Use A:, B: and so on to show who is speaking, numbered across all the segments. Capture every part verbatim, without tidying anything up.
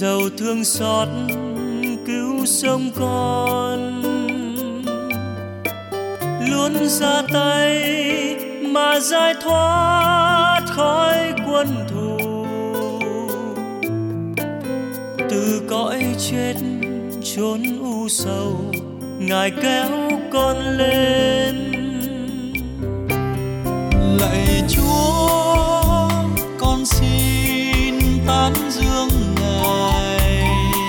A: dầu thương xót cứu sống con, luôn ra tay mà giải thoát khỏi quân thù. Từ cõi chết chốn u sầu, Ngài kéo con lên.
B: Lạy Chúa, con xin tán dương Ngài,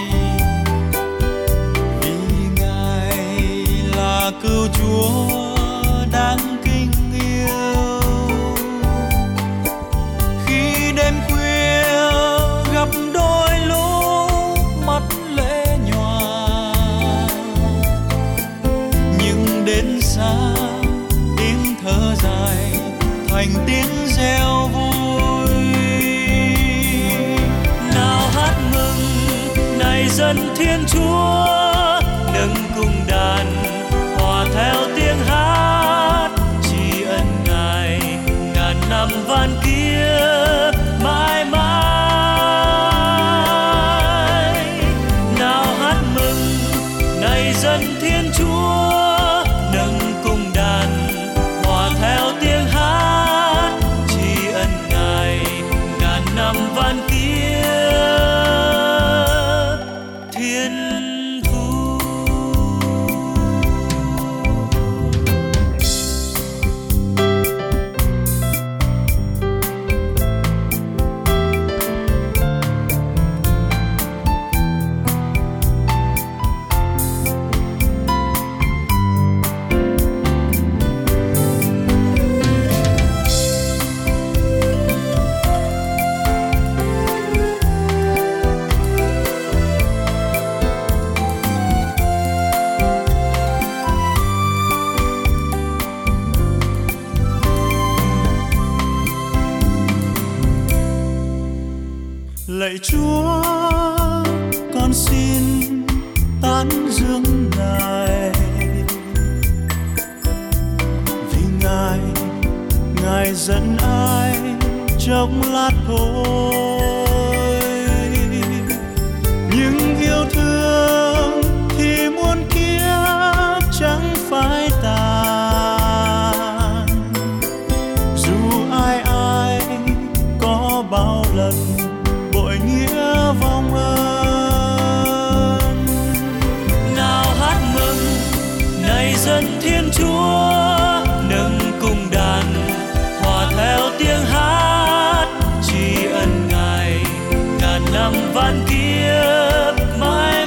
B: vì Ngài là cứu Chúa đáng kính yêu. Khi đêm khuya gặp đôi lúc mắt lệ nhòa, nhưng đến sáng tiếng thở dài thành tiếng reo vui.
A: Nào hát mừng này dân Thiên Chúa, nâng cùng đàn hòa theo tiếng hát, tri ân Ngài ngàn năm van kiếp mãi mãi. Nào hát mừng này dân Thiên Chúa, nâng cùng đàn hòa theo tiếng hát, tri ân Ngài ngàn năm van kiếp thiên thu.
B: Lạy Chúa, con xin tán dương Ngài, vì Ngài, Ngài dẫn ai trong lát thôi. Nhưng yêu thương thì muôn kiếp chẳng phải tàn, dù ai ai có bao lần bội nghĩa vong ơn.
A: Nào hát mừng này dân Thiên Chúa, nâng cùng đàn hòa theo tiếng hát, tri ân Ngài ngàn năm van kiếp mãi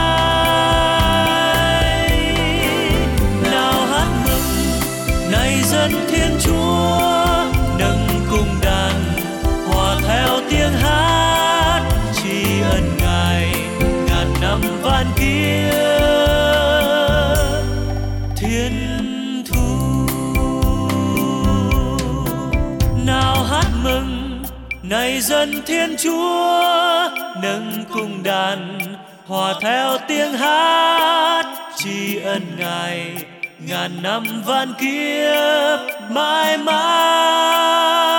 A: mãi. Nào hát mừng này dân Thiên Chúa, nâng cùng đàn hòa theo tiếng hát, tri ân Ngài ngàn năm van kiếp thiên thu. Nào hát mừng này dân Thiên Chúa, nâng cùng đàn hòa theo tiếng hát, tri ân Ngài ngàn năm van kiếp mãi mãi.